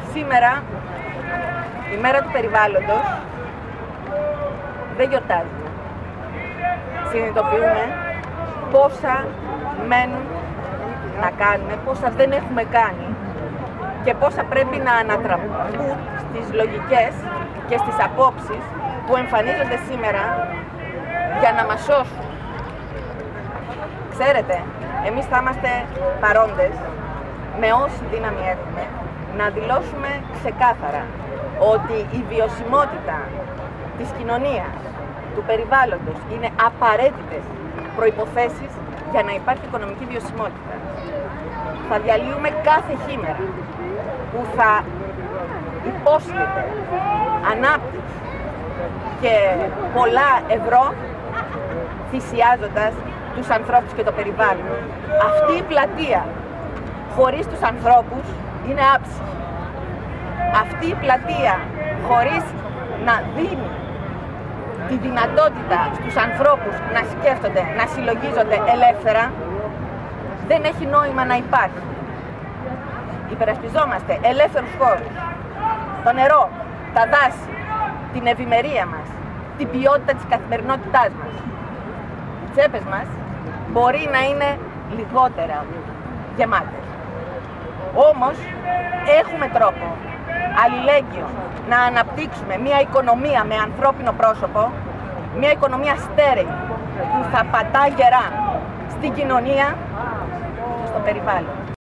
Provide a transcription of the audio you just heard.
Σήμερα, η μέρα του περιβάλλοντος, δεν γιορτάζουμε. Συνειδητοποιούμε πόσα μένουν να κάνουμε, πόσα δεν έχουμε κάνει και πόσα πρέπει να ανατραπούν στις λογικές και στις απόψεις που εμφανίζονται σήμερα για να μας σώσουν. Ξέρετε, εμείς θα είμαστε παρόντες με όση δύναμη έχουμε να δηλώσουμε ξεκάθαρα ότι η βιωσιμότητα της κοινωνίας, του περιβάλλοντος είναι απαραίτητες προϋποθέσεις για να υπάρχει οικονομική βιωσιμότητα. Θα διαλύουμε κάθε χήμερα που θα υπόσχεται ανάπτυξη και πολλά ευρώ θυσιάζοντας τους ανθρώπους και το περιβάλλον. Αυτή η πλατεία χωρίς τους ανθρώπους είναι άψυχη. Αυτή η πλατεία χωρίς να δίνει τη δυνατότητα στους ανθρώπους να σκέφτονται, να συλλογίζονται ελεύθερα, δεν έχει νόημα να υπάρχει. Υπερασπιζόμαστε ελεύθερους χώρους, το νερό, τα δάση, την ευημερία μας, την ποιότητα της καθημερινότητάς μας. Οι τσέπες μας μπορεί να είναι λιγότερα γεμάτες. Όμως έχουμε τρόπο αλληλέγγυο να αναπτύξουμε μια οικονομία με ανθρώπινο πρόσωπο, μια οικονομία στέρεη που θα πατά γερά στην κοινωνία και στο περιβάλλον.